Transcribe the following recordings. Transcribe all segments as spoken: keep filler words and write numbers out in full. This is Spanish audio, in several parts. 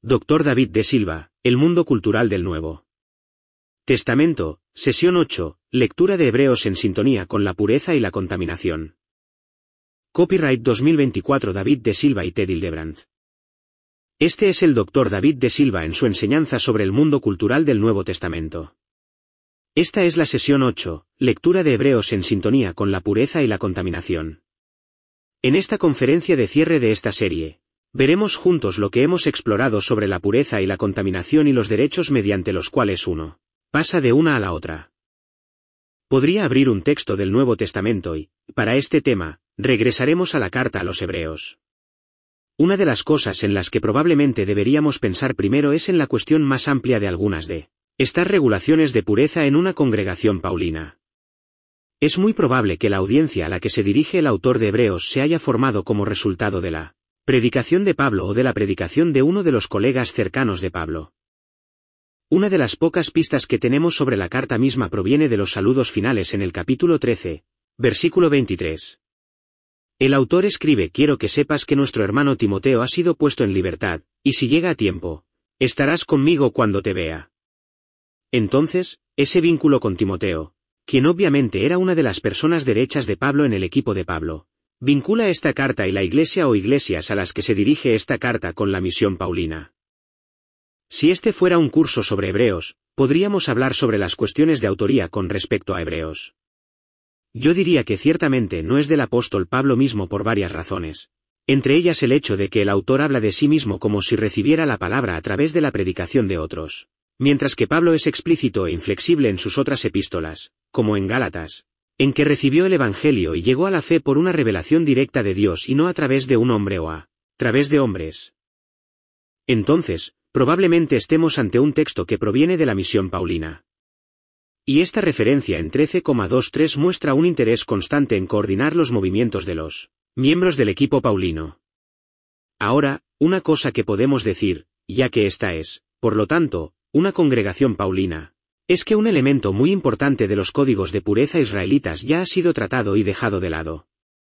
doctor David de Silva, El mundo cultural del Nuevo Testamento, sesión ocho, lectura de Hebreos en sintonía con la pureza y la contaminación. Copyright dos mil veinticuatro David de Silva y Ted Hildebrand. Este es el doctor David de Silva en su enseñanza sobre el mundo cultural del Nuevo Testamento. Esta es la sesión ocho, lectura de Hebreos en sintonía con la pureza y la contaminación. En esta conferencia de cierre de esta serie, veremos juntos lo que hemos explorado sobre la pureza y la contaminación y los derechos mediante los cuales uno pasa de una a la otra. Podría abrir un texto del Nuevo Testamento y, para este tema, regresaremos a la carta a los Hebreos. Una de las cosas en las que probablemente deberíamos pensar primero es en la cuestión más amplia de algunas de estas regulaciones de pureza en una congregación paulina. Es muy probable que la audiencia a la que se dirige el autor de Hebreos se haya formado como resultado de la predicación de Pablo o de la predicación de uno de los colegas cercanos de Pablo. Una de las pocas pistas que tenemos sobre la carta misma proviene de los saludos finales en el capítulo trece, versículo veintitrés. El autor escribe: quiero que sepas que nuestro hermano Timoteo ha sido puesto en libertad, y si llega a tiempo, estarás conmigo cuando te vea. Entonces, ese vínculo con Timoteo, quien obviamente era una de las personas derechas de Pablo en el equipo de Pablo, vincula esta carta y la iglesia o iglesias a las que se dirige esta carta con la misión paulina. Si este fuera un curso sobre Hebreos, podríamos hablar sobre las cuestiones de autoría con respecto a Hebreos. Yo diría que ciertamente no es del apóstol Pablo mismo por varias razones, entre ellas el hecho de que el autor habla de sí mismo como si recibiera la palabra a través de la predicación de otros, mientras que Pablo es explícito e inflexible en sus otras epístolas, como en Gálatas, en que recibió el Evangelio y llegó a la fe por una revelación directa de Dios y no a través de un hombre o a través de hombres. Entonces, probablemente estemos ante un texto que proviene de la misión paulina. Y esta referencia en trece coma veintitrés muestra un interés constante en coordinar los movimientos de los miembros del equipo paulino. Ahora, una cosa que podemos decir, ya que esta es, por lo tanto, una congregación paulina, es que un elemento muy importante de los códigos de pureza israelitas ya ha sido tratado y dejado de lado.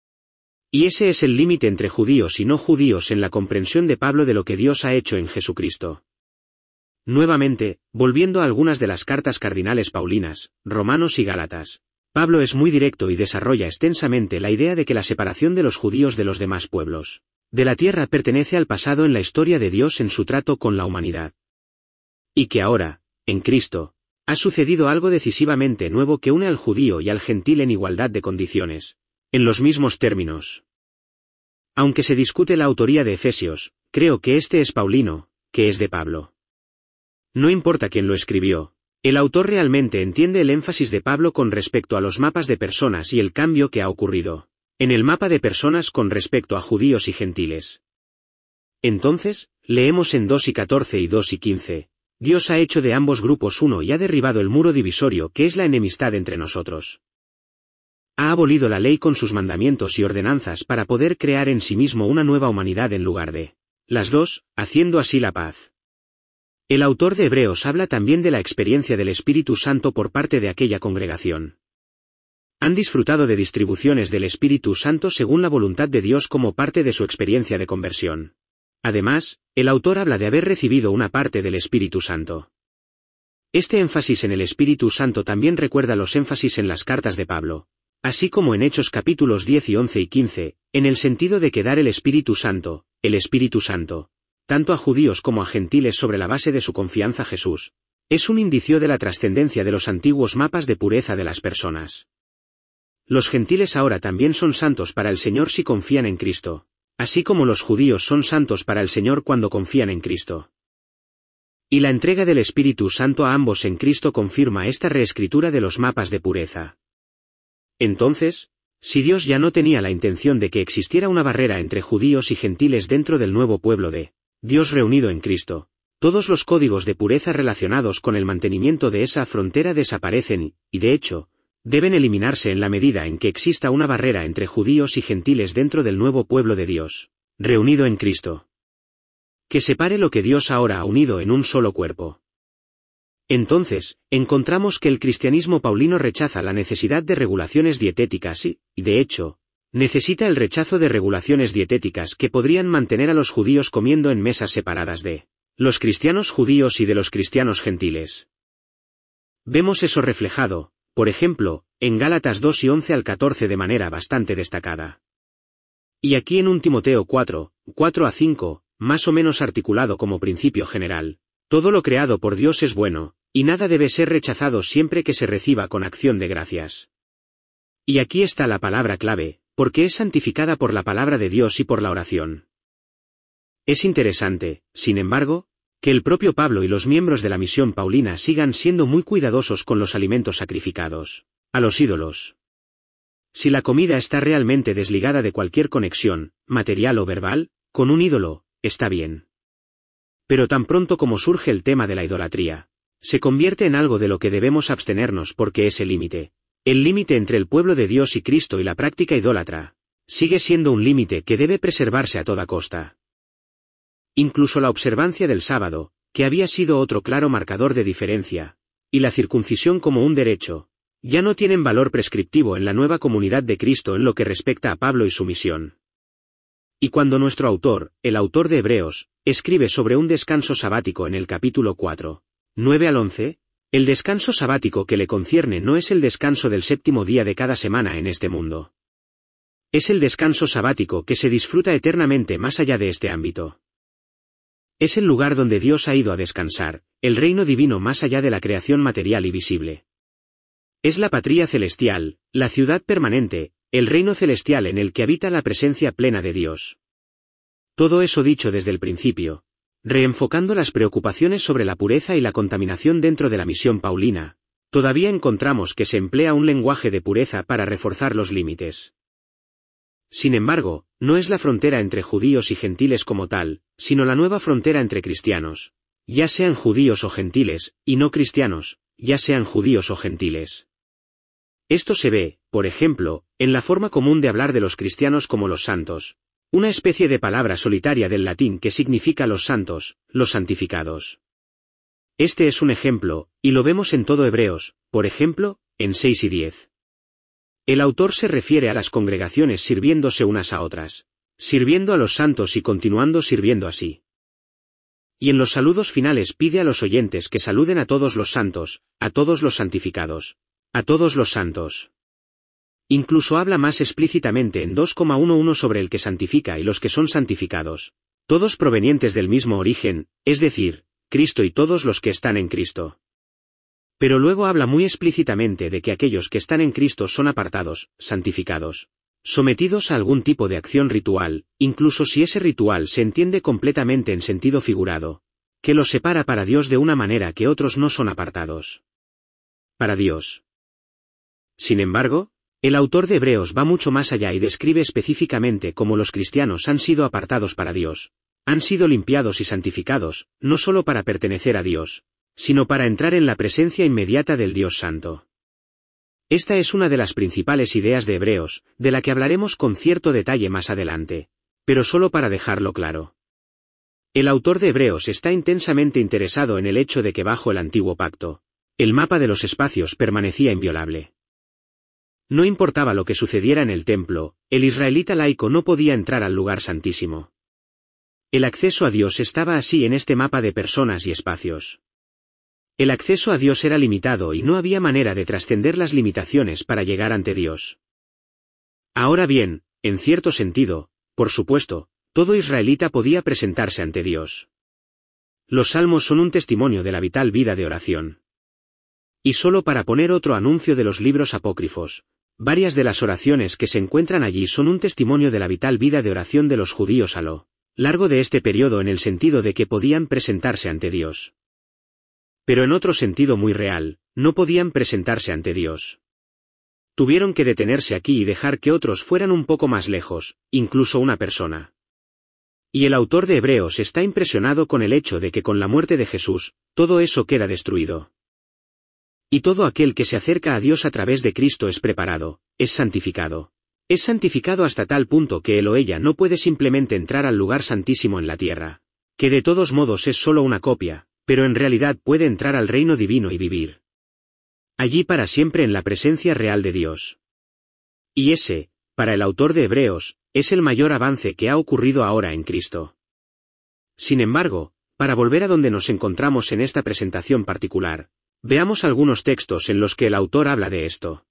Y ese es el límite entre judíos y no judíos en la comprensión de Pablo de lo que Dios ha hecho en Jesucristo. Nuevamente, volviendo a algunas de las cartas cardinales paulinas, Romanos y Gálatas, Pablo es muy directo y desarrolla extensamente la idea de que la separación de los judíos de los demás pueblos de la tierra pertenece al pasado en la historia de Dios en su trato con la humanidad. Y que ahora, en Cristo, ha sucedido algo decisivamente nuevo que une al judío y al gentil en igualdad de condiciones, en los mismos términos. Aunque se discute la autoría de Efesios, creo que este es paulino, que es de Pablo. No importa quién lo escribió, el autor realmente entiende el énfasis de Pablo con respecto a los mapas de personas y el cambio que ha ocurrido en el mapa de personas con respecto a judíos y gentiles. Entonces, leemos en dos y catorce y dos y quince, Dios ha hecho de ambos grupos uno y ha derribado el muro divisorio que es la enemistad entre nosotros. Ha abolido la ley con sus mandamientos y ordenanzas para poder crear en sí mismo una nueva humanidad en lugar de las dos, haciendo así la paz. El autor de Hebreos habla también de la experiencia del Espíritu Santo por parte de aquella congregación. Han disfrutado de distribuciones del Espíritu Santo según la voluntad de Dios como parte de su experiencia de conversión. Además, el autor habla de haber recibido una parte del Espíritu Santo. Este énfasis en el Espíritu Santo también recuerda los énfasis en las cartas de Pablo, así como en Hechos capítulos diez y once y quince, en el sentido de que dar el Espíritu Santo, el Espíritu Santo, tanto a judíos como a gentiles sobre la base de su confianza Jesús, es un indicio de la trascendencia de los antiguos mapas de pureza de las personas. Los gentiles ahora también son santos para el Señor si confían en Cristo, así como los judíos son santos para el Señor cuando confían en Cristo. Y la entrega del Espíritu Santo a ambos en Cristo confirma esta reescritura de los mapas de pureza. Entonces, si Dios ya no tenía la intención de que existiera una barrera entre judíos y gentiles dentro del nuevo pueblo de Dios reunido en Cristo, todos los códigos de pureza relacionados con el mantenimiento de esa frontera desaparecen y, de hecho, deben eliminarse en la medida en que exista una barrera entre judíos y gentiles dentro del nuevo pueblo de Dios, reunido en Cristo, que separe lo que Dios ahora ha unido en un solo cuerpo. Entonces, encontramos que el cristianismo paulino rechaza la necesidad de regulaciones dietéticas y, de hecho, necesita el rechazo de regulaciones dietéticas que podrían mantener a los judíos comiendo en mesas separadas de los cristianos judíos y de los cristianos gentiles. Vemos eso reflejado, por ejemplo, en Gálatas dos y once al catorce de manera bastante destacada. Y aquí en un Timoteo cuatro, cuatro a cinco, más o menos articulado como principio general, todo lo creado por Dios es bueno, y nada debe ser rechazado siempre que se reciba con acción de gracias. Y aquí está la palabra clave, porque es santificada por la palabra de Dios y por la oración. Es interesante, sin embargo, que el propio Pablo y los miembros de la misión paulina sigan siendo muy cuidadosos con los alimentos sacrificados a los ídolos. Si la comida está realmente desligada de cualquier conexión, material o verbal, con un ídolo, está bien. Pero tan pronto como surge el tema de la idolatría, se convierte en algo de lo que debemos abstenernos porque ese límite, el límite entre el pueblo de Dios y Cristo y la práctica idólatra, sigue siendo un límite que debe preservarse a toda costa. Incluso la observancia del sábado, que había sido otro claro marcador de diferencia, y la circuncisión como un derecho, ya no tienen valor prescriptivo en la nueva comunidad de Cristo en lo que respecta a Pablo y su misión. Y cuando nuestro autor, el autor de Hebreos, escribe sobre un descanso sabático en el capítulo cuatro, nueve al once, el descanso sabático que le concierne no es el descanso del séptimo día de cada semana en este mundo. Es el descanso sabático que se disfruta eternamente más allá de este ámbito. Es el lugar donde Dios ha ido a descansar, el reino divino más allá de la creación material y visible. Es la patria celestial, la ciudad permanente, el reino celestial en el que habita la presencia plena de Dios. Todo eso dicho desde el principio, reenfocando las preocupaciones sobre la pureza y la contaminación dentro de la misión paulina, todavía encontramos que se emplea un lenguaje de pureza para reforzar los límites. Sin embargo, no es la frontera entre judíos y gentiles como tal, sino la nueva frontera entre cristianos, ya sean judíos o gentiles, y no cristianos, ya sean judíos o gentiles. Esto se ve, por ejemplo, en la forma común de hablar de los cristianos como los santos, una especie de palabra solitaria del latín que significa los santos, los santificados. Este es un ejemplo, y lo vemos en todo Hebreos, por ejemplo, en seis y diez. El autor se refiere a las congregaciones sirviéndose unas a otras, sirviendo a los santos y continuando sirviendo así. Y en los saludos finales pide a los oyentes que saluden a todos los santos, a todos los santificados, a todos los santos. Incluso habla más explícitamente en dos punto once sobre el que santifica y los que son santificados, todos provenientes del mismo origen, es decir, Cristo y todos los que están en Cristo. Pero luego habla muy explícitamente de que aquellos que están en Cristo son apartados, santificados, sometidos a algún tipo de acción ritual, incluso si ese ritual se entiende completamente en sentido figurado, que los separa para Dios de una manera que otros no son apartados para Dios. Sin embargo, el autor de Hebreos va mucho más allá y describe específicamente cómo los cristianos han sido apartados para Dios, han sido limpiados y santificados, no solo para pertenecer a Dios, sino para entrar en la presencia inmediata del Dios Santo. Esta es una de las principales ideas de Hebreos, de la que hablaremos con cierto detalle más adelante, pero solo para dejarlo claro. El autor de Hebreos está intensamente interesado en el hecho de que bajo el antiguo pacto, el mapa de los espacios permanecía inviolable. No importaba lo que sucediera en el templo, el israelita laico no podía entrar al lugar santísimo. El acceso a Dios estaba así en este mapa de personas y espacios. El acceso a Dios era limitado y no había manera de trascender las limitaciones para llegar ante Dios. Ahora bien, en cierto sentido, por supuesto, todo israelita podía presentarse ante Dios. Los salmos son un testimonio de la vital vida de oración. Y solo para poner otro anuncio de los libros apócrifos, varias de las oraciones que se encuentran allí son un testimonio de la vital vida de oración de los judíos a lo largo de este periodo en el sentido de que podían presentarse ante Dios. Pero en otro sentido muy real, no podían presentarse ante Dios. Tuvieron que detenerse aquí y dejar que otros fueran un poco más lejos, incluso una persona. Y el autor de Hebreos está impresionado con el hecho de que con la muerte de Jesús, todo eso queda destruido. Y todo aquel que se acerca a Dios a través de Cristo es preparado, es santificado. Es santificado hasta tal punto que él o ella no puede simplemente entrar al lugar santísimo en la tierra, que de todos modos es solo una copia, pero en realidad puede entrar al reino divino y vivir allí para siempre en la presencia real de Dios. Y ese, para el autor de Hebreos, es el mayor avance que ha ocurrido ahora en Cristo. Sin embargo, Para volver a donde nos encontramos en esta presentación particular, veamos algunos textos en los que el autor habla de esto.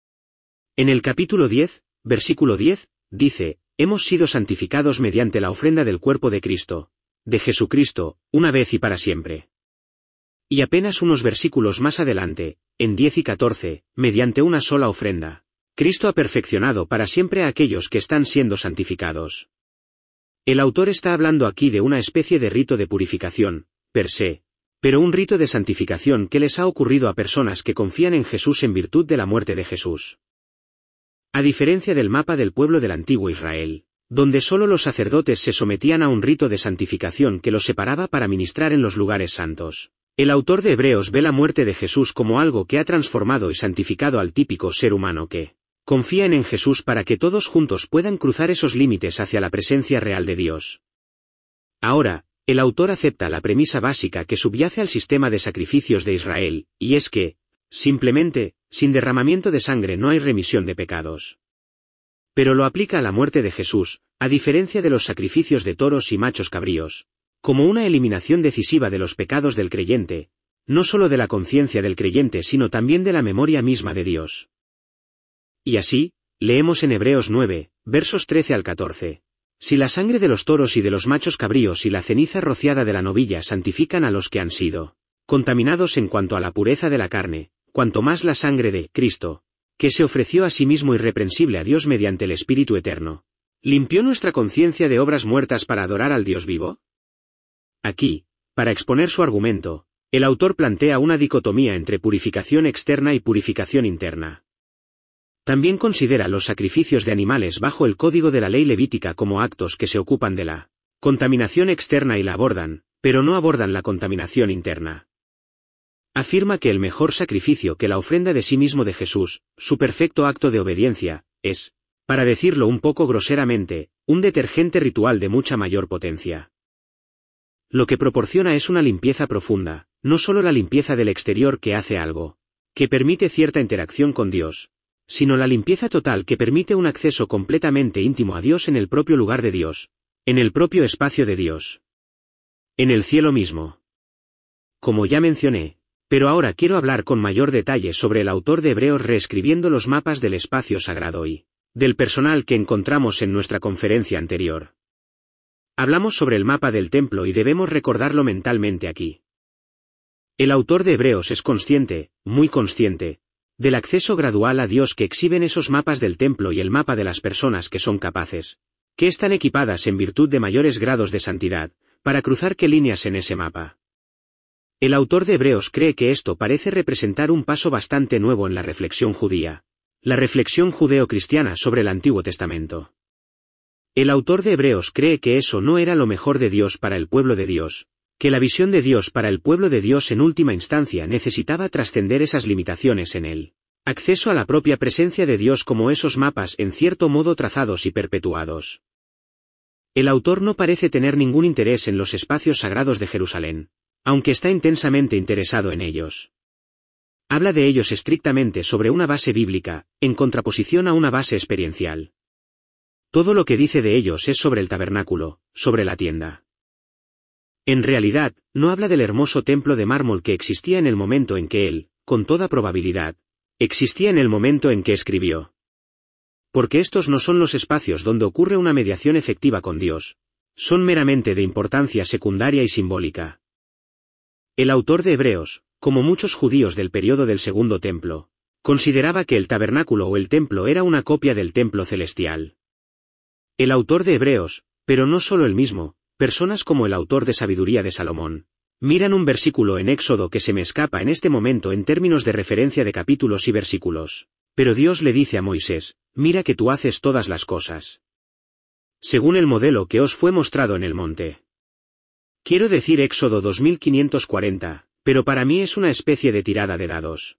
En el capítulo diez, versículo diez, dice, hemos sido santificados mediante la ofrenda del cuerpo de Cristo, de Jesucristo, una vez y para siempre. Y apenas unos versículos más adelante, en diez y catorce, mediante una sola ofrenda, Cristo ha perfeccionado para siempre a aquellos que están siendo santificados. El autor está hablando aquí de una especie de rito de purificación, per se, pero un rito de santificación que les ha ocurrido a personas que confían en Jesús en virtud de la muerte de Jesús. A diferencia del mapa del pueblo del antiguo Israel, donde solo los sacerdotes se sometían a un rito de santificación que los separaba para ministrar en los lugares santos, el autor de Hebreos ve la muerte de Jesús como algo que ha transformado y santificado al típico ser humano que confían en Jesús para que todos juntos puedan cruzar esos límites hacia la presencia real de Dios. Ahora, el autor acepta la premisa básica que subyace al sistema de sacrificios de Israel, y es que, simplemente, sin derramamiento de sangre no hay remisión de pecados. Pero lo aplica a la muerte de Jesús, a diferencia de los sacrificios de toros y machos cabríos, como una eliminación decisiva de los pecados del creyente, no solo de la conciencia del creyente sino también de la memoria misma de Dios. Y así, leemos en Hebreos nueve, versos trece al catorce. Si la sangre de los toros y de los machos cabríos y la ceniza rociada de la novilla santifican a los que han sido contaminados en cuanto a la pureza de la carne, cuanto más la sangre de Cristo, que se ofreció a sí mismo irreprensible a Dios mediante el Espíritu Eterno, ¿limpió nuestra conciencia de obras muertas para adorar al Dios vivo? Aquí, para exponer su argumento, el autor plantea una dicotomía entre purificación externa y purificación interna. También considera los sacrificios de animales bajo el código de la ley levítica como actos que se ocupan de la contaminación externa y la abordan, pero no abordan la contaminación interna. Afirma que el mejor sacrificio que la ofrenda de sí mismo de Jesús, su perfecto acto de obediencia, es, para decirlo un poco groseramente, un detergente ritual de mucha mayor potencia. Lo que proporciona es una limpieza profunda, no solo la limpieza del exterior que hace algo, que permite cierta interacción con Dios, sino la limpieza total que permite un acceso completamente íntimo a Dios en el propio lugar de Dios, en el propio espacio de Dios, en el cielo mismo. Como ya mencioné, pero ahora quiero hablar con mayor detalle sobre el autor de Hebreos reescribiendo los mapas del espacio sagrado y del personal que encontramos en nuestra conferencia anterior. Hablamos sobre el mapa del templo y debemos recordarlo mentalmente aquí. El autor de Hebreos es consciente, muy consciente, del acceso gradual a Dios que exhiben esos mapas del templo y el mapa de las personas que son capaces, que están equipadas en virtud de mayores grados de santidad, para cruzar qué líneas en ese mapa. El autor de Hebreos cree que esto parece representar un paso bastante nuevo en la reflexión judía, la reflexión judeo-cristiana sobre el Antiguo Testamento. El autor de Hebreos cree que eso no era lo mejor de Dios para el pueblo de Dios, que la visión de Dios para el pueblo de Dios en última instancia necesitaba trascender esas limitaciones en él. Acceso a la propia presencia de Dios como esos mapas en cierto modo trazados y perpetuados. El autor no parece tener ningún interés en los espacios sagrados de Jerusalén, aunque está intensamente interesado en ellos. Habla de ellos estrictamente sobre una base bíblica, en contraposición a una base experiencial. Todo lo que dice de ellos es sobre el tabernáculo, sobre la tienda. En realidad, no habla del hermoso templo de mármol que existía en el momento en que él, con toda probabilidad, existía en el momento en que escribió. Porque estos no son los espacios donde ocurre una mediación efectiva con Dios, son meramente de importancia secundaria y simbólica. El autor de Hebreos, como muchos judíos del período del Segundo Templo, consideraba que el tabernáculo o el templo era una copia del templo celestial. El autor de Hebreos, pero no solo el mismo, personas como el autor de Sabiduría de Salomón, miran un versículo en Éxodo que se me escapa en este momento en términos de referencia de capítulos y versículos, pero Dios le dice a Moisés, mira que tú haces todas las cosas según el modelo que os fue mostrado en el monte. Quiero decir Éxodo dos mil quinientos cuarenta, pero para mí es una especie de tirada de dados.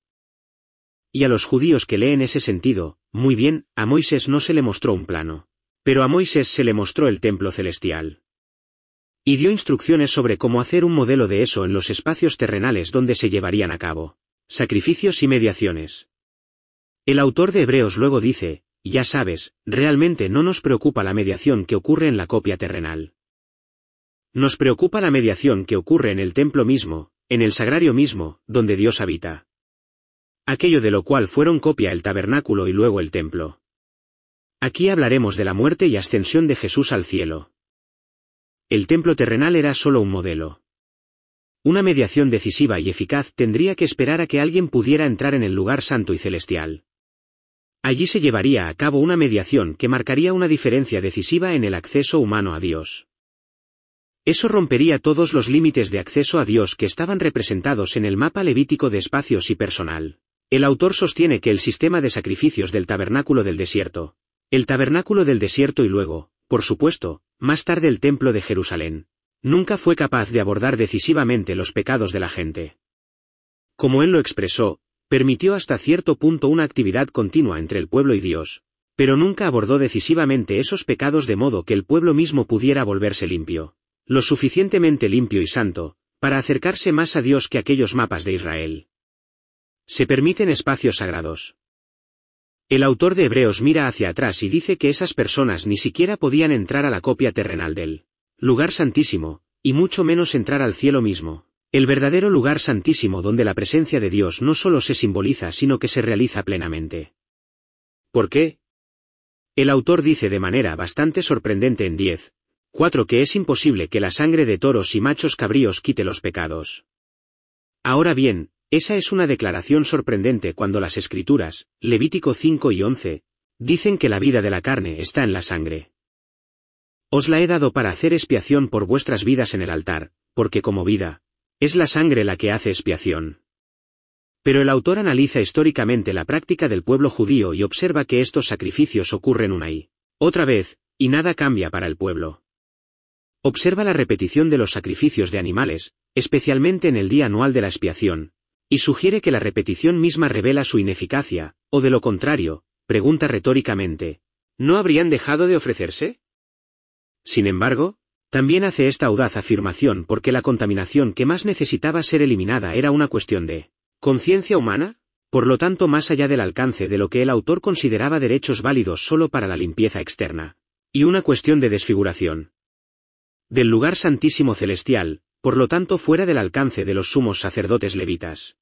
Y a los judíos que leen ese sentido, muy bien, a Moisés no se le mostró un plano, pero a Moisés se le mostró el templo celestial. Y dio instrucciones sobre cómo hacer un modelo de eso en los espacios terrenales donde se llevarían a cabo sacrificios y mediaciones. El autor de Hebreos luego dice, ya sabes, realmente no nos preocupa la mediación que ocurre en la copia terrenal. Nos preocupa la mediación que ocurre en el templo mismo, en el sagrario mismo, donde Dios habita. Aquello de lo cual fueron copia el tabernáculo y luego el templo. Aquí hablaremos de la muerte y ascensión de Jesús al cielo. El templo terrenal era solo un modelo. Una mediación decisiva y eficaz tendría que esperar a que alguien pudiera entrar en el lugar santo y celestial. Allí se llevaría a cabo una mediación que marcaría una diferencia decisiva en el acceso humano a Dios. Eso rompería todos los límites de acceso a Dios que estaban representados en el mapa levítico de espacios y personal. El autor sostiene que el sistema de sacrificios del tabernáculo del desierto, el tabernáculo del desierto y luego, por supuesto, más tarde el templo de Jerusalén, nunca fue capaz de abordar decisivamente los pecados de la gente. Como él lo expresó, permitió hasta cierto punto una actividad continua entre el pueblo y Dios, pero nunca abordó decisivamente esos pecados de modo que el pueblo mismo pudiera volverse limpio, lo suficientemente limpio y santo, para acercarse más a Dios que aquellos mapas de Israel. Se permiten espacios sagrados. El autor de Hebreos mira hacia atrás y dice que esas personas ni siquiera podían entrar a la copia terrenal del lugar santísimo, y mucho menos entrar al cielo mismo, el verdadero lugar santísimo donde la presencia de Dios no solo se simboliza sino que se realiza plenamente. ¿Por qué? El autor dice de manera bastante sorprendente en diez punto cuatro que es imposible que la sangre de toros y machos cabríos quite los pecados. Ahora bien, esa es una declaración sorprendente cuando las Escrituras, Levítico cinco y once, dicen que la vida de la carne está en la sangre. Os la he dado para hacer expiación por vuestras vidas en el altar, porque como vida, es la sangre la que hace expiación. Pero el autor analiza históricamente la práctica del pueblo judío y observa que estos sacrificios ocurren una y otra vez, y nada cambia para el pueblo. Observa la repetición de los sacrificios de animales, especialmente en el día anual de la expiación, y sugiere que la repetición misma revela su ineficacia, o de lo contrario, pregunta retóricamente, ¿no habrían dejado de ofrecerse? Sin embargo, también hace esta audaz afirmación porque la contaminación que más necesitaba ser eliminada era una cuestión de conciencia humana, por lo tanto más allá del alcance de lo que el autor consideraba derechos válidos solo para la limpieza externa, y una cuestión de desfiguración del lugar santísimo celestial, por lo tanto fuera del alcance de los sumos sacerdotes levitas.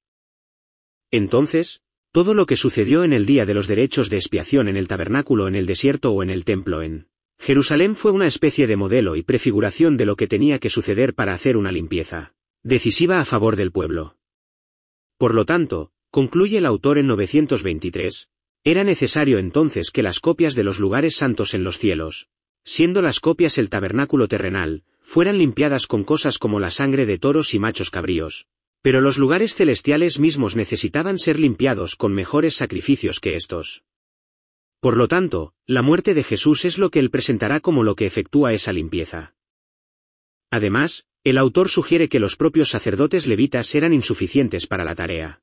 Entonces, todo lo que sucedió en el día de los derechos de expiación en el tabernáculo en el desierto o en el templo en Jerusalén fue una especie de modelo y prefiguración de lo que tenía que suceder para hacer una limpieza decisiva a favor del pueblo. Por lo tanto, concluye el autor en novecientos veintitrés, era necesario entonces que las copias de los lugares santos en los cielos, siendo las copias el tabernáculo terrenal, fueran limpiadas con cosas como la sangre de toros y machos cabríos, pero los lugares celestiales mismos necesitaban ser limpiados con mejores sacrificios que estos. Por lo tanto, la muerte de Jesús es lo que él presentará como lo que efectúa esa limpieza. Además, el autor sugiere que los propios sacerdotes levitas eran insuficientes para la tarea.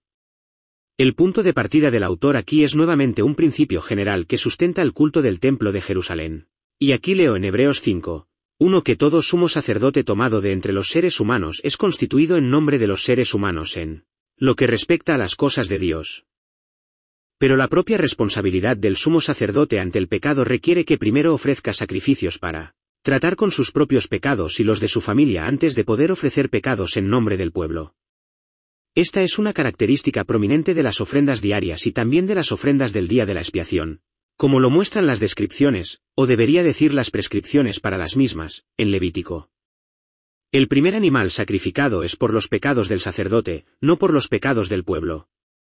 El punto de partida del autor aquí es nuevamente un principio general que sustenta el culto del templo de Jerusalén. Y aquí leo en Hebreos cinco, uno que todo sumo sacerdote tomado de entre los seres humanos es constituido en nombre de los seres humanos en lo que respecta a las cosas de Dios. Pero la propia responsabilidad del sumo sacerdote ante el pecado requiere que primero ofrezca sacrificios para tratar con sus propios pecados y los de su familia antes de poder ofrecer pecados en nombre del pueblo. Esta es una característica prominente de las ofrendas diarias y también de las ofrendas del día de la expiación, como lo muestran las descripciones, o debería decir las prescripciones para las mismas, en Levítico. El primer animal sacrificado es por los pecados del sacerdote, no por los pecados del pueblo.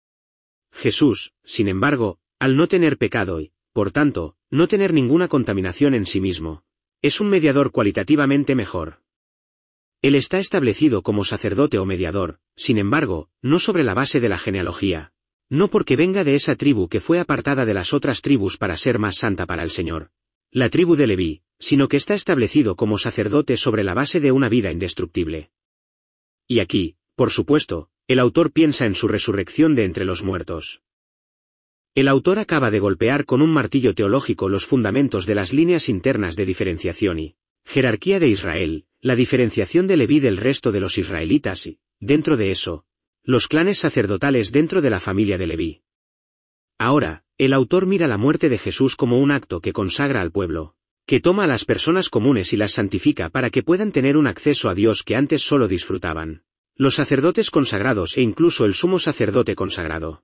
Jesús, sin embargo, al no tener pecado y, por tanto, no tener ninguna contaminación en sí mismo, es un mediador cualitativamente mejor. Él está establecido como sacerdote o mediador, sin embargo, no sobre la base de la genealogía, no porque venga de esa tribu que fue apartada de las otras tribus para ser más santa para el Señor, la tribu de Leví, sino que está establecido como sacerdote sobre la base de una vida indestructible. Y aquí, por supuesto, el autor piensa en su resurrección de entre los muertos. El autor acaba de golpear con un martillo teológico los fundamentos de las líneas internas de diferenciación y jerarquía de Israel, la diferenciación de Leví del resto de los israelitas y, dentro de eso, los clanes sacerdotales dentro de la familia de Leví. Ahora, el autor mira la muerte de Jesús como un acto que consagra al pueblo, que toma a las personas comunes y las santifica para que puedan tener un acceso a Dios que antes solo disfrutaban los sacerdotes consagrados e incluso el sumo sacerdote consagrado.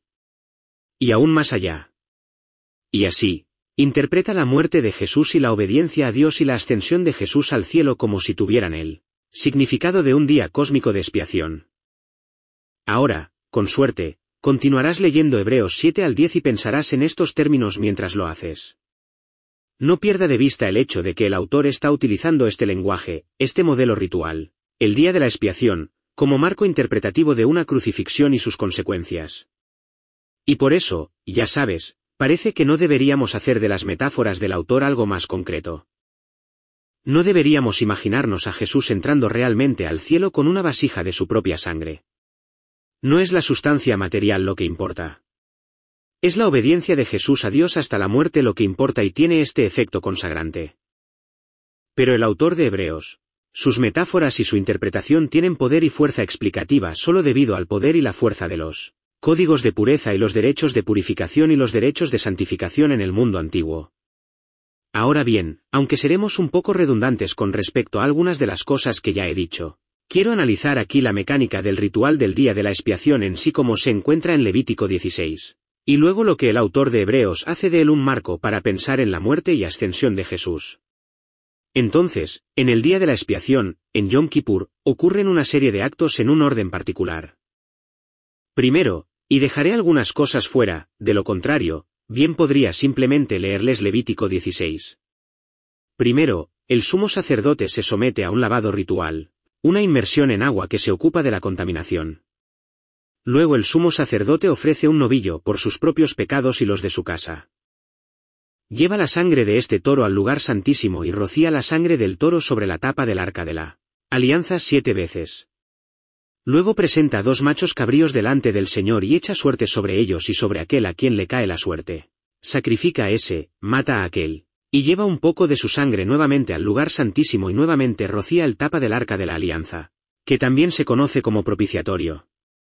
Y aún más allá. Y así, interpreta la muerte de Jesús y la obediencia a Dios y la ascensión de Jesús al cielo como si tuvieran el significado de un día cósmico de expiación. Ahora, con suerte, continuarás leyendo Hebreos siete al diez y pensarás en estos términos mientras lo haces. No pierda de vista el hecho de que el autor está utilizando este lenguaje, este modelo ritual, el día de la expiación, como marco interpretativo de una crucifixión y sus consecuencias. Y por eso, ya sabes, parece que no deberíamos hacer de las metáforas del autor algo más concreto. No deberíamos imaginarnos a Jesús entrando realmente al cielo con una vasija de su propia sangre. No es la sustancia material lo que importa. Es la obediencia de Jesús a Dios hasta la muerte lo que importa y tiene este efecto consagrante. Pero el autor de Hebreos, sus metáforas y su interpretación tienen poder y fuerza explicativa solo debido al poder y la fuerza de los códigos de pureza y los derechos de purificación y los derechos de santificación en el mundo antiguo. Ahora bien, aunque seremos un poco redundantes con respecto a algunas de las cosas que ya he dicho, quiero analizar aquí la mecánica del ritual del día de la expiación en sí como se encuentra en Levítico dieciséis, y luego lo que el autor de Hebreos hace de él un marco para pensar en la muerte y ascensión de Jesús. Entonces, en el día de la expiación, en Yom Kippur, ocurren una serie de actos en un orden particular. Primero, y dejaré algunas cosas fuera, de lo contrario, bien podría simplemente leerles Levítico dieciséis. Primero, el sumo sacerdote se somete a un lavado ritual, una inmersión en agua que se ocupa de la contaminación. Luego el sumo sacerdote ofrece un novillo por sus propios pecados y los de su casa. Lleva la sangre de este toro al lugar santísimo y rocía la sangre del toro sobre la tapa del arca de la alianza siete veces. Luego presenta dos machos cabríos delante del Señor y echa suerte sobre ellos y sobre aquel a quien le cae la suerte. Sacrifica a ese, mata a aquel, y lleva un poco de su sangre nuevamente al lugar santísimo y nuevamente rocía el tapa del arca de la alianza, que también se conoce como propiciatorio.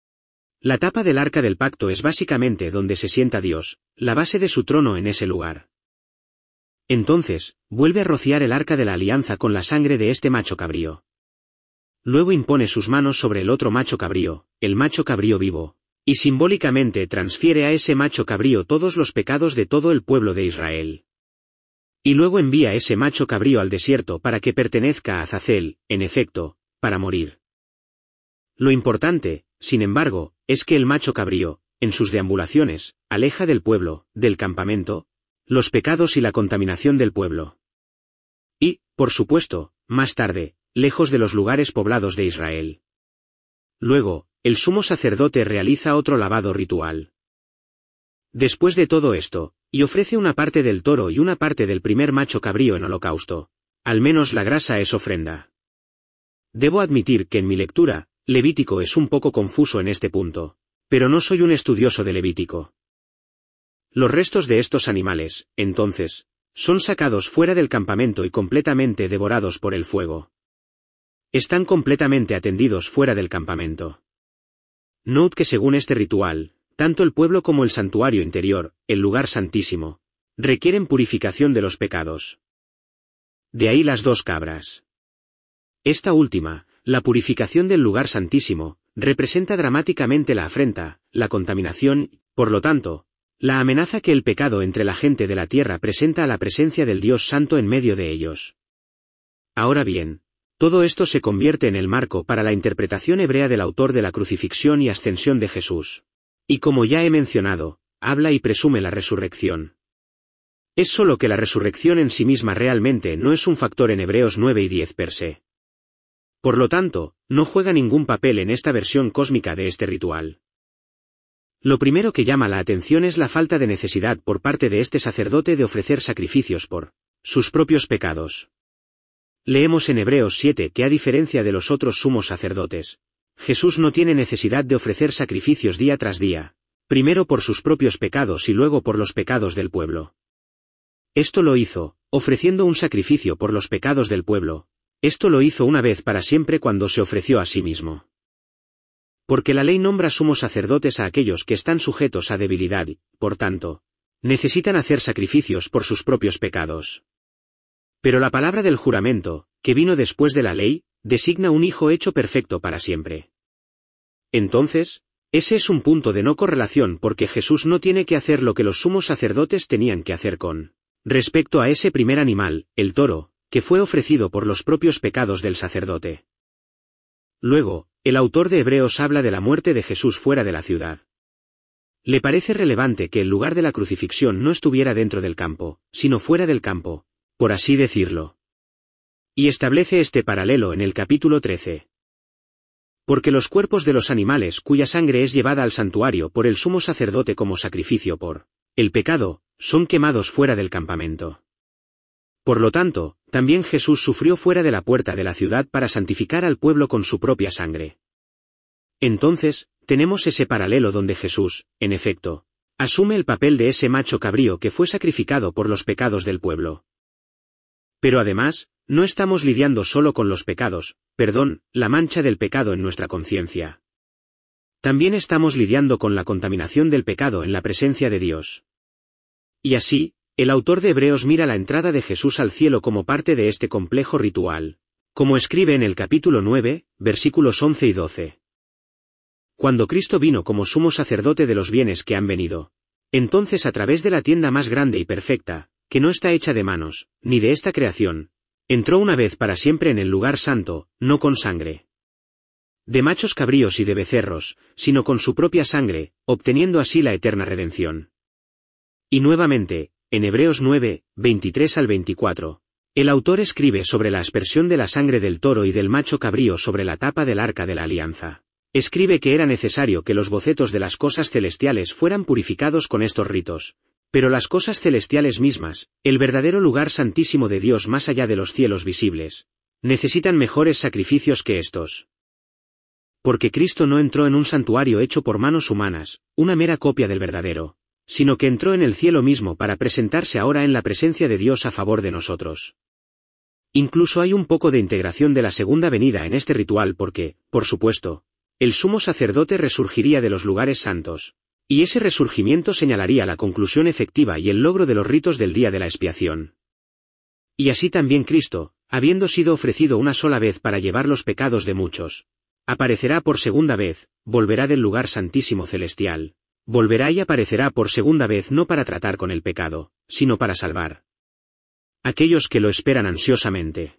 La tapa del arca del pacto es básicamente donde se sienta Dios, la base de su trono en ese lugar. Entonces, vuelve a rociar el arca de la alianza con la sangre de este macho cabrío. Luego impone sus manos sobre el otro macho cabrío, el macho cabrío vivo, y simbólicamente transfiere a ese macho cabrío todos los pecados de todo el pueblo de Israel. Y luego envía ese macho cabrío al desierto para que pertenezca a Azazel, en efecto, para morir. Lo importante, sin embargo, es que el macho cabrío, en sus deambulaciones, aleja del pueblo, del campamento, los pecados y la contaminación del pueblo. Y, por supuesto, más tarde, lejos de los lugares poblados de Israel. Luego, el sumo sacerdote realiza otro lavado ritual. Después de todo esto, y ofrece una parte del toro y una parte del primer macho cabrío en holocausto. Al menos la grasa es ofrenda. Debo admitir que en mi lectura, Levítico es un poco confuso en este punto, pero no soy un estudioso de Levítico. Los restos de estos animales, entonces, son sacados fuera del campamento y completamente devorados por el fuego. Están completamente atendidos fuera del campamento. Note que según este ritual, tanto el pueblo como el santuario interior, el lugar santísimo, requieren purificación de los pecados. De ahí las dos cabras. Esta última, la purificación del lugar santísimo, representa dramáticamente la afrenta, la contaminación, por lo tanto, la amenaza que el pecado entre la gente de la tierra presenta a la presencia del Dios Santo en medio de ellos. Ahora bien, todo esto se convierte en el marco para la interpretación hebrea del autor de la crucifixión y ascensión de Jesús. Y como ya he mencionado, habla y presume la resurrección. Es solo que la resurrección en sí misma realmente no es un factor en Hebreos nueve y diez per se. Por lo tanto, no juega ningún papel en esta versión cósmica de este ritual. Lo primero que llama la atención es la falta de necesidad por parte de este sacerdote de ofrecer sacrificios por sus propios pecados. Leemos en Hebreos siete que a diferencia de los otros sumos sacerdotes, Jesús no tiene necesidad de ofrecer sacrificios día tras día, primero por sus propios pecados y luego por los pecados del pueblo. Esto lo hizo, ofreciendo un sacrificio por los pecados del pueblo. Esto lo hizo una vez para siempre cuando se ofreció a sí mismo. Porque la ley nombra sumos sacerdotes a aquellos que están sujetos a debilidad y, por tanto, necesitan hacer sacrificios por sus propios pecados. Pero la palabra del juramento, que vino después de la ley, designa un hijo hecho perfecto para siempre. Entonces, ese es un punto de no correlación porque Jesús no tiene que hacer lo que los sumos sacerdotes tenían que hacer con respecto a ese primer animal, el toro, que fue ofrecido por los propios pecados del sacerdote. Luego, el autor de Hebreos habla de la muerte de Jesús fuera de la ciudad. Le parece relevante que el lugar de la crucifixión no estuviera dentro del campo, sino fuera del campo, por así decirlo. Y establece este paralelo en el capítulo trece. Porque los cuerpos de los animales cuya sangre es llevada al santuario por el sumo sacerdote como sacrificio por el pecado, son quemados fuera del campamento. Por lo tanto, también Jesús sufrió fuera de la puerta de la ciudad para santificar al pueblo con su propia sangre. Entonces, tenemos ese paralelo donde Jesús, en efecto, asume el papel de ese macho cabrío que fue sacrificado por los pecados del pueblo. Pero además, no estamos lidiando solo con los pecados, perdón, la mancha del pecado en nuestra conciencia. También estamos lidiando con la contaminación del pecado en la presencia de Dios. Y así, el autor de Hebreos mira la entrada de Jesús al cielo como parte de este complejo ritual, como escribe en el capítulo nueve, versículos once y doce. Cuando Cristo vino como sumo sacerdote de los bienes que han venido, entonces a través de la tienda más grande y perfecta, que no está hecha de manos, ni de esta creación, entró una vez para siempre en el lugar santo, no con sangre de machos cabríos y de becerros, sino con su propia sangre, obteniendo así la eterna redención. Y nuevamente, en Hebreos nueve, veintitrés al veinticuatro, el autor escribe sobre la aspersión de la sangre del toro y del macho cabrío sobre la tapa del arca de la alianza. Escribe que era necesario que los bocetos de las cosas celestiales fueran purificados con estos ritos, pero las cosas celestiales mismas, el verdadero lugar santísimo de Dios más allá de los cielos visibles, necesitan mejores sacrificios que estos. Porque Cristo no entró en un santuario hecho por manos humanas, una mera copia del verdadero, sino que entró en el cielo mismo para presentarse ahora en la presencia de Dios a favor de nosotros. Incluso hay un poco de integración de la segunda venida en este ritual porque, por supuesto, el sumo sacerdote resurgiría de los lugares santos, y ese resurgimiento señalaría la conclusión efectiva y el logro de los ritos del día de la expiación. Y así también Cristo, habiendo sido ofrecido una sola vez para llevar los pecados de muchos, aparecerá por segunda vez, volverá del lugar santísimo celestial, volverá y aparecerá por segunda vez no para tratar con el pecado, sino para salvar aquellos que lo esperan ansiosamente.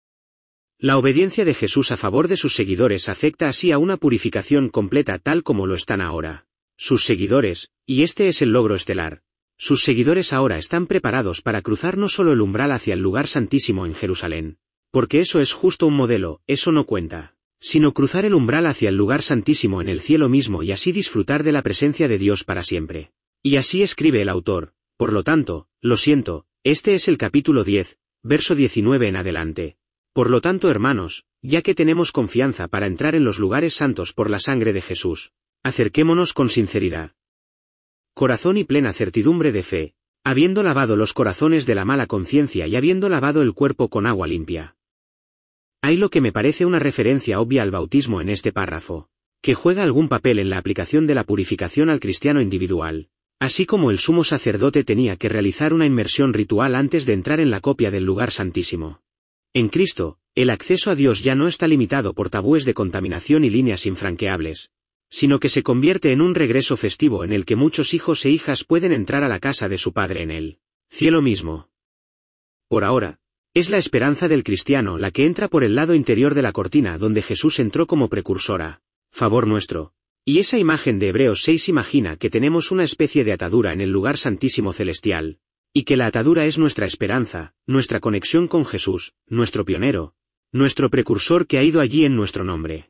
La obediencia de Jesús a favor de sus seguidores afecta así a una purificación completa tal como lo están ahora sus seguidores, y este es el logro estelar. Sus seguidores ahora están preparados para cruzar no solo el umbral hacia el lugar santísimo en Jerusalén, porque eso es justo un modelo, eso no cuenta, sino cruzar el umbral hacia el lugar santísimo en el cielo mismo y así disfrutar de la presencia de Dios para siempre. Y así escribe el autor, por lo tanto, lo siento, este es el capítulo diez, verso diecinueve en adelante. Por lo tanto, hermanos, ya que tenemos confianza para entrar en los lugares santos por la sangre de Jesús, acerquémonos con sinceridad, corazón y plena certidumbre de fe, habiendo lavado los corazones de la mala conciencia y habiendo lavado el cuerpo con agua limpia. Hay lo que me parece una referencia obvia al bautismo en este párrafo, que juega algún papel en la aplicación de la purificación al cristiano individual, así como el sumo sacerdote tenía que realizar una inmersión ritual antes de entrar en la copia del lugar santísimo. En Cristo, el acceso a Dios ya no está limitado por tabúes de contaminación y líneas infranqueables, sino que se convierte en un regreso festivo en el que muchos hijos e hijas pueden entrar a la casa de su Padre en el cielo mismo. Por ahora, es la esperanza del cristiano la que entra por el lado interior de la cortina donde Jesús entró como precursora, favor nuestro, y esa imagen de Hebreos seis imagina que tenemos una especie de atadura en el lugar santísimo celestial, y que la atadura es nuestra esperanza, nuestra conexión con Jesús, nuestro pionero, nuestro precursor que ha ido allí en nuestro nombre.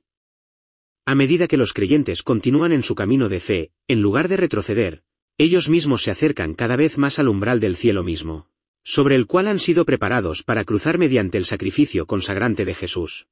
A medida que los creyentes continúan en su camino de fe, en lugar de retroceder, ellos mismos se acercan cada vez más al umbral del cielo mismo, sobre el cual han sido preparados para cruzar mediante el sacrificio consagrante de Jesús.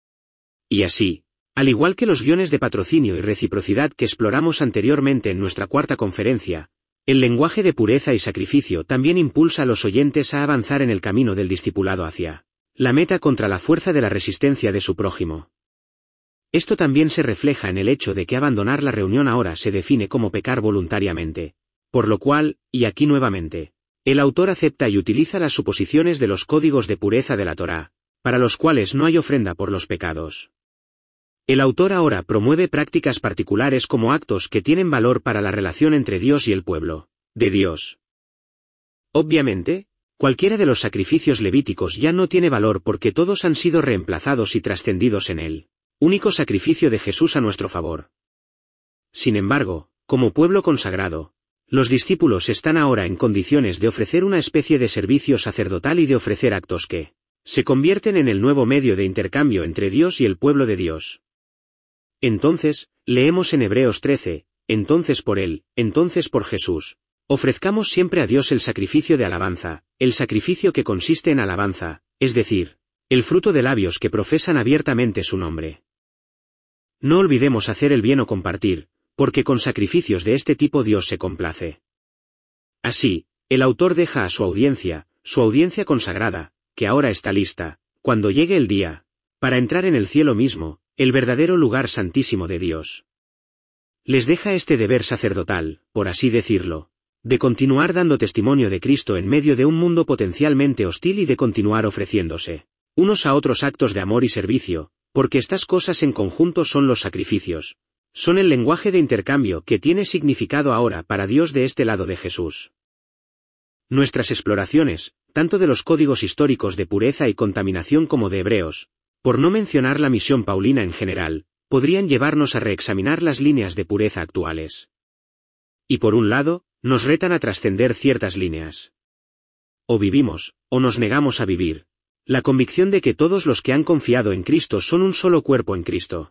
Y así, al igual que los guiones de patrocinio y reciprocidad que exploramos anteriormente en nuestra cuarta conferencia, el lenguaje de pureza y sacrificio también impulsa a los oyentes a avanzar en el camino del discipulado hacia la meta contra la fuerza de la resistencia de su prójimo. Esto también se refleja en el hecho de que abandonar la reunión ahora se define como pecar voluntariamente, por lo cual, y aquí nuevamente, El autor acepta y utiliza las suposiciones de los códigos de pureza de la Torá, para los cuales no hay ofrenda por los pecados. El autor ahora promueve prácticas particulares como actos que tienen valor para la relación entre Dios y el pueblo de Dios. Obviamente, cualquiera de los sacrificios levíticos ya no tiene valor porque todos han sido reemplazados y trascendidos en el único sacrificio de Jesús a nuestro favor. Sin embargo, como pueblo consagrado, los discípulos están ahora en condiciones de ofrecer una especie de servicio sacerdotal y de ofrecer actos que se convierten en el nuevo medio de intercambio entre Dios y el pueblo de Dios. Entonces, leemos en Hebreos trece, entonces por Él, entonces por Jesús, ofrezcamos siempre a Dios el sacrificio de alabanza, el sacrificio que consiste en alabanza, es decir, el fruto de labios que profesan abiertamente su nombre. No olvidemos hacer el bien o compartir, porque con sacrificios de este tipo Dios se complace. Así, el autor deja a su audiencia, su audiencia consagrada, que ahora está lista, cuando llegue el día, para entrar en el cielo mismo, el verdadero lugar santísimo de Dios. Les deja este deber sacerdotal, por así decirlo, de continuar dando testimonio de Cristo en medio de un mundo potencialmente hostil y de continuar ofreciéndose unos a otros actos de amor y servicio, porque estas cosas en conjunto son los sacrificios. Son el lenguaje de intercambio que tiene significado ahora para Dios de este lado de Jesús. Nuestras exploraciones, tanto de los códigos históricos de pureza y contaminación como de Hebreos, por no mencionar la misión paulina en general, podrían llevarnos a reexaminar las líneas de pureza actuales. Y por un lado, nos retan a trascender ciertas líneas. O vivimos, o nos negamos a vivir. La convicción de que todos los que han confiado en Cristo son un solo cuerpo en Cristo.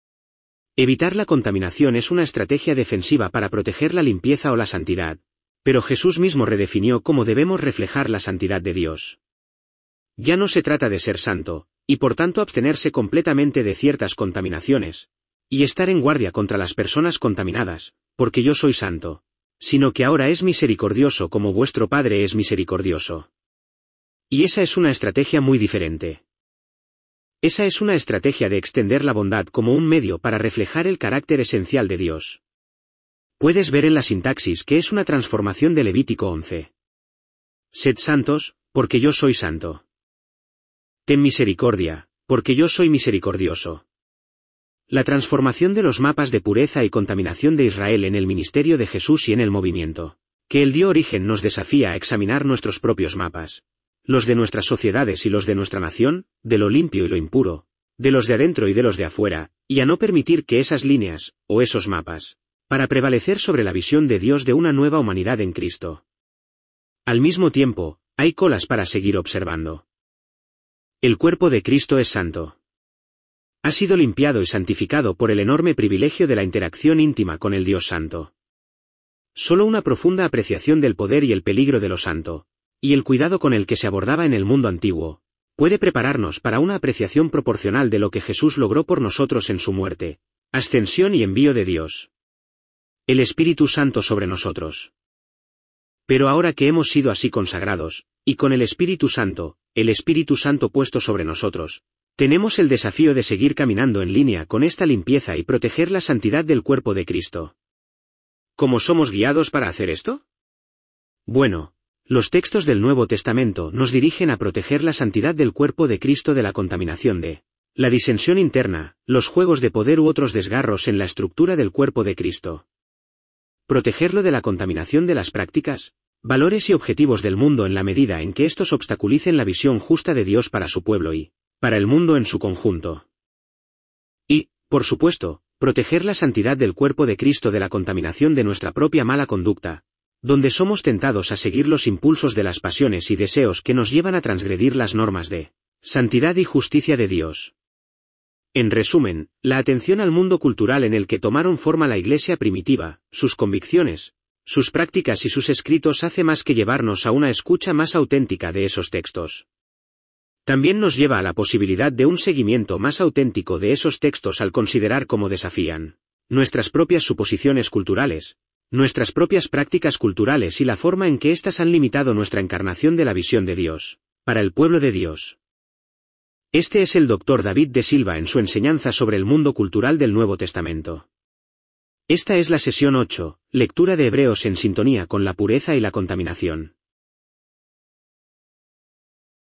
Evitar la contaminación es una estrategia defensiva para proteger la limpieza o la santidad, pero Jesús mismo redefinió cómo debemos reflejar la santidad de Dios. Ya no se trata de ser santo, y por tanto abstenerse completamente de ciertas contaminaciones, y estar en guardia contra las personas contaminadas, porque yo soy santo, sino que ahora es misericordioso como vuestro Padre es misericordioso. Y esa es una estrategia muy diferente. Esa es una estrategia de extender la bondad como un medio para reflejar el carácter esencial de Dios. Puedes ver en la sintaxis que es una transformación de Levítico once. Sed santos, porque yo soy santo. Ten misericordia, porque yo soy misericordioso. La transformación de los mapas de pureza y contaminación de Israel en el ministerio de Jesús y en el movimiento que él dio origen nos desafía a examinar nuestros propios mapas. Los de nuestras sociedades y los de nuestra nación, de lo limpio y lo impuro, de los de adentro y de los de afuera, y a no permitir que esas líneas, o esos mapas, para prevalecer sobre la visión de Dios de una nueva humanidad en Cristo. Al mismo tiempo, hay colas para seguir observando. El cuerpo de Cristo es santo. Ha sido limpiado y santificado por el enorme privilegio de la interacción íntima con el Dios Santo. Solo una profunda apreciación del poder y el peligro de lo santo, y el cuidado con el que se abordaba en el mundo antiguo, puede prepararnos para una apreciación proporcional de lo que Jesús logró por nosotros en su muerte, ascensión y envío de Dios. El Espíritu Santo sobre nosotros. Pero ahora que hemos sido así consagrados, y con el Espíritu Santo, el Espíritu Santo puesto sobre nosotros, tenemos el desafío de seguir caminando en línea con esta limpieza y proteger la santidad del cuerpo de Cristo. ¿Cómo somos guiados para hacer esto? Bueno, los textos del Nuevo Testamento nos dirigen a proteger la santidad del cuerpo de Cristo de la contaminación de la disensión interna, los juegos de poder u otros desgarros en la estructura del cuerpo de Cristo. Protegerlo de la contaminación de las prácticas, valores y objetivos del mundo en la medida en que estos obstaculicen la visión justa de Dios para su pueblo y para el mundo en su conjunto. Y, por supuesto, proteger la santidad del cuerpo de Cristo de la contaminación de nuestra propia mala conducta, donde somos tentados a seguir los impulsos de las pasiones y deseos que nos llevan a transgredir las normas de santidad y justicia de Dios. En resumen, la atención al mundo cultural en el que tomaron forma la Iglesia primitiva, sus convicciones, sus prácticas y sus escritos hace más que llevarnos a una escucha más auténtica de esos textos. También nos lleva a la posibilidad de un seguimiento más auténtico de esos textos al considerar cómo desafían nuestras propias suposiciones culturales, nuestras propias prácticas culturales y la forma en que éstas han limitado nuestra encarnación de la visión de Dios, para el pueblo de Dios. Este es el doctor David de Silva en su enseñanza sobre el mundo cultural del Nuevo Testamento. Esta es la sesión ocho, lectura de Hebreos en sintonía con la pureza y la contaminación.